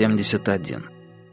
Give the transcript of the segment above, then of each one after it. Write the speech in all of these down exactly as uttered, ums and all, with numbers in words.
семьдесят один.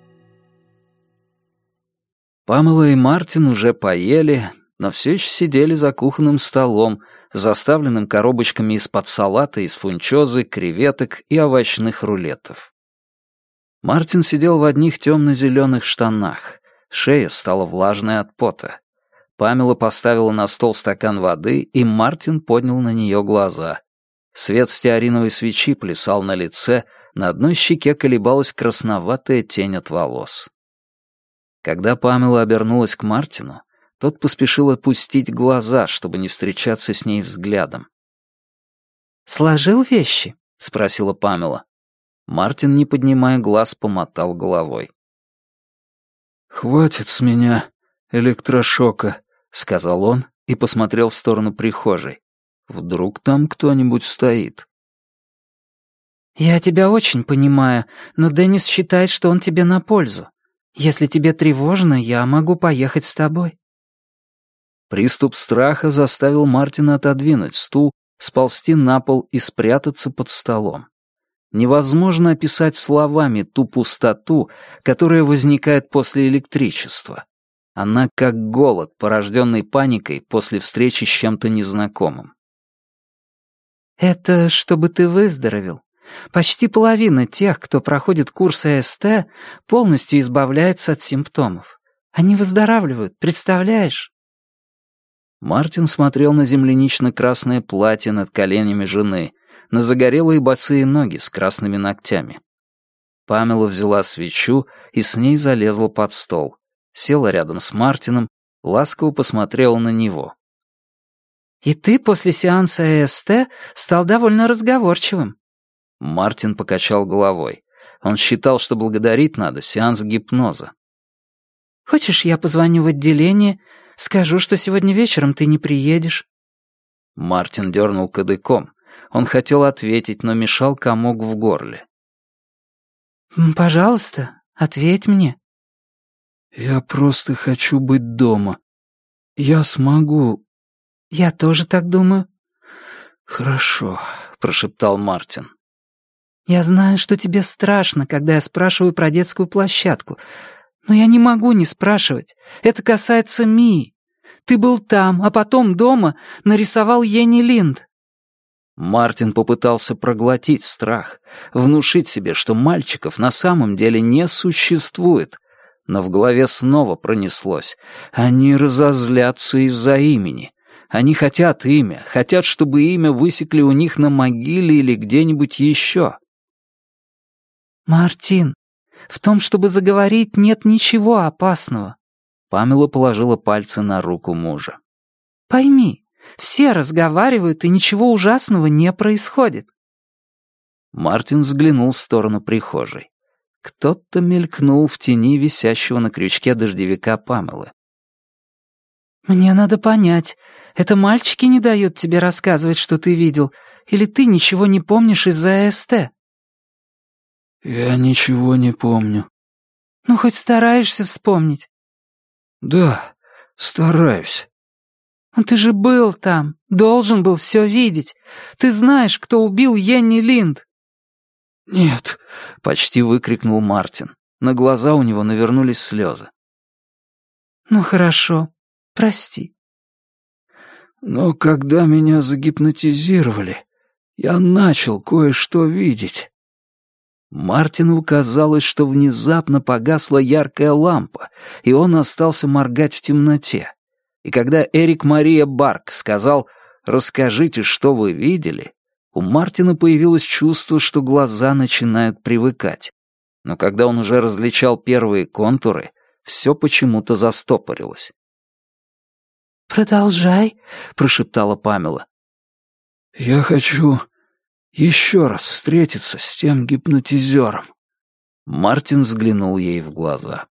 Памела и Мартин уже поели, но все еще сидели за кухонным столом, заставленным коробочками из-под салата, из фунчозы, креветок и овощных рулетов. Мартин сидел в одних темно-зеленых штанах. Шея стала влажной от пота. Памела поставила на стол стакан воды, и Мартин поднял на нее глаза. Свет стеариновой свечи плясал на лице, на одной щеке колебалась красноватая тень от волос. Когда Памела обернулась к Мартину, тот поспешил опустить глаза, чтобы не встречаться с ней взглядом. «Сложил вещи?» — спросила Памела. Мартин, не поднимая глаз, помотал головой. «Хватит с меня электрошока», — сказал он и посмотрел в сторону прихожей. «Вдруг там кто-нибудь стоит?» «Я тебя очень понимаю, но Деннис считает, что он тебе на пользу. Если тебе тревожно, я могу поехать с тобой». Приступ страха заставил Мартина отодвинуть стул, сползти на пол и спрятаться под столом. Невозможно описать словами ту пустоту, которая возникает после электричества. Она как голод, порожденный паникой после встречи с чем-то незнакомым. «Это чтобы ты выздоровел. Почти половина тех, кто проходит курс э эс тэ, полностью избавляется от симптомов. Они выздоравливают, представляешь?» Мартин смотрел на землянично-красное платье над коленями жены, на загорелые босые ноги с красными ногтями. Памела взяла свечу и с ней залезла под стол. Села рядом с Мартином, ласково посмотрела на него. «И ты после сеанса э эс тэ стал довольно разговорчивым». Мартин покачал головой. Он считал, что благодарить надо сеанс гипноза. «Хочешь, я позвоню в отделение, скажу, что сегодня вечером ты не приедешь?» Мартин дернул кадыком. Он хотел ответить, но мешал комок в горле. «Пожалуйста, ответь мне». «Я просто хочу быть дома. Я смогу...» «Я тоже так думаю». «Хорошо», — прошептал Мартин. «Я знаю, что тебе страшно, когда я спрашиваю про детскую площадку, но я не могу не спрашивать. Это касается Мии. Ты был там, а потом дома нарисовал Йенни Линд». Мартин попытался проглотить страх, внушить себе, что мальчиков на самом деле не существует, но в голове снова пронеслось. Они разозлятся из-за имени. Они хотят имя, хотят, чтобы имя высекли у них на могиле или где-нибудь еще. «Мартин, в том, чтобы заговорить, нет ничего опасного». Памела положила пальцы на руку мужа. «Пойми, все разговаривают, и ничего ужасного не происходит». Мартин взглянул в сторону прихожей. Кто-то мелькнул в тени висящего на крючке дождевика Памелы. «Мне надо понять, это мальчики не дают тебе рассказывать, что ты видел, или ты ничего не помнишь из-за э эс тэ?» «Я ничего не помню». «Ну, хоть стараешься вспомнить?» «Да, стараюсь». «Ну, ты же был там, должен был все видеть. Ты знаешь, кто убил Йенни Линд». «Нет», — почти выкрикнул Мартин. На глаза у него навернулись слезы. «Ну, хорошо, прости». «Но когда меня загипнотизировали, я начал кое-что видеть». Мартину казалось, что внезапно погасла яркая лампа, и он остался моргать в темноте. И когда Эрик Мария Барк сказал «Расскажите, что вы видели», у Мартина появилось чувство, что глаза начинают привыкать. Но когда он уже различал первые контуры, все почему-то застопорилось. «Продолжай», — прошептала Памела. «Я хочу еще раз встретиться с тем гипнотизером». Мартин взглянул ей в глаза.